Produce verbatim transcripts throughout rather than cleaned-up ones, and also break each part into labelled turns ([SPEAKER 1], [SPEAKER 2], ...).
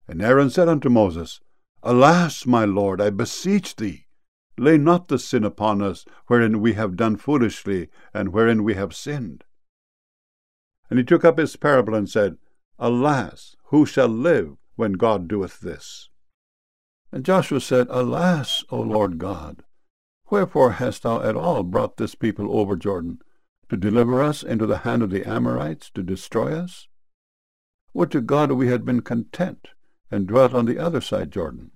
[SPEAKER 1] And Aaron said unto Moses, Alas, my Lord, I beseech thee, lay not the sin upon us, wherein we have done foolishly, and wherein we have sinned. And he took up his parable, and said, Alas, who shall live when God doeth this? And Joshua said, Alas, O Lord God, wherefore hast thou at all brought this people over Jordan, to deliver us into the hand of the Amorites, to destroy us? Would to God we had been content, and dwelt on the other side Jordan.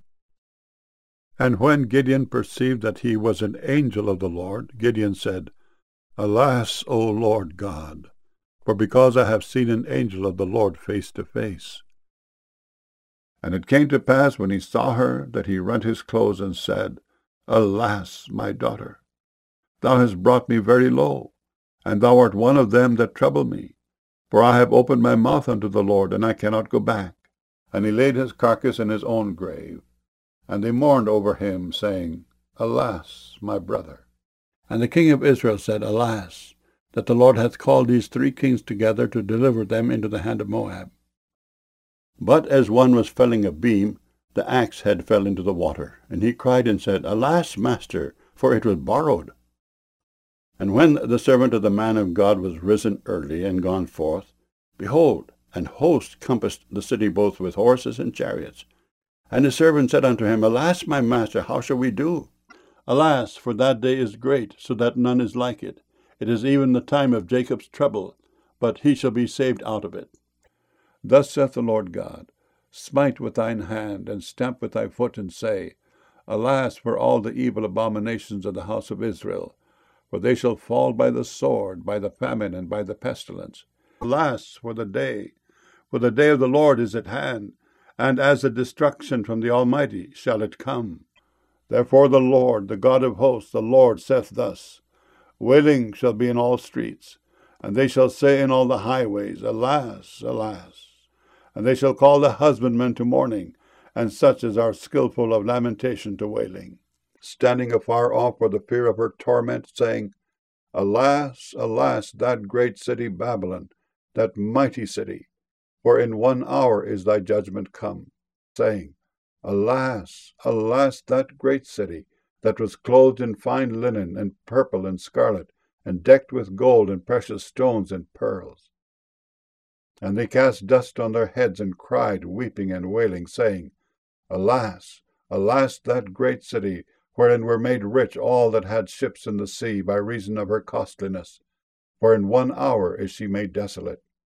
[SPEAKER 1] And when Gideon perceived that he was an angel of the Lord, Gideon said, Alas, O Lord God, for because I have seen an angel of the Lord face to face. And it came to pass, when he saw her, that he rent his clothes, and said, Alas, my daughter, thou hast brought me very low, and thou art one of them that trouble me. For I have opened my mouth unto the Lord, and I cannot go back. And he laid his carcass in his own grave. And they mourned over him, saying, Alas, my brother. And the king of Israel said, Alas, that the Lord hath called these three kings together to deliver them into the hand of Moab. But as one was felling a beam, the axe head fell into the water. And he cried and said, Alas, master, for it was borrowed. And when the servant of the man of God was risen early and gone forth, behold, an host compassed the city both with horses and chariots. And his servant said unto him, Alas, my master, how shall we do? Alas, for that day is great, so that none is like it. It is even the time of Jacob's trouble, but he shall be saved out of it. Thus saith the Lord God, Smite with thine hand, and stamp with thy foot, and say, Alas, for all the evil abominations of the house of Israel, for they shall fall by the sword, by the famine, and by the pestilence. Alas, for the day, for the day of the Lord is at hand, and as a destruction from the Almighty shall it come. Therefore the Lord, the God of hosts, the Lord saith thus, Wailing shall be in all streets, and they shall say in all the highways, Alas, alas. And they shall call the husbandmen to mourning, and such as are skillful of lamentation to wailing, standing afar off for the fear of her torment, saying, Alas, alas, that great city Babylon, that mighty city, for in one hour is thy judgment come, saying, Alas, alas, that great city, that was clothed in fine linen, and purple, and scarlet, and decked with gold, and precious stones, and pearls. And they cast dust on their heads, and cried, weeping and wailing, saying, Alas, alas, that great city, wherein were made rich all that had ships in the sea, by reason of her costliness. For in one hour is she made desolate.